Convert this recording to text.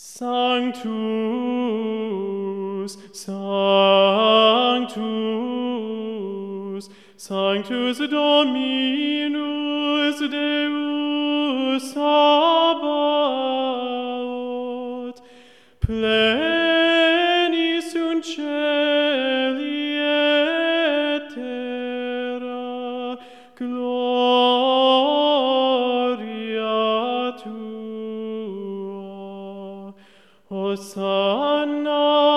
Sanctus, Sanctus, Sanctus Dominus Deus Sabaoth, pleni sunt celi et terra, gloria tua. Hosanna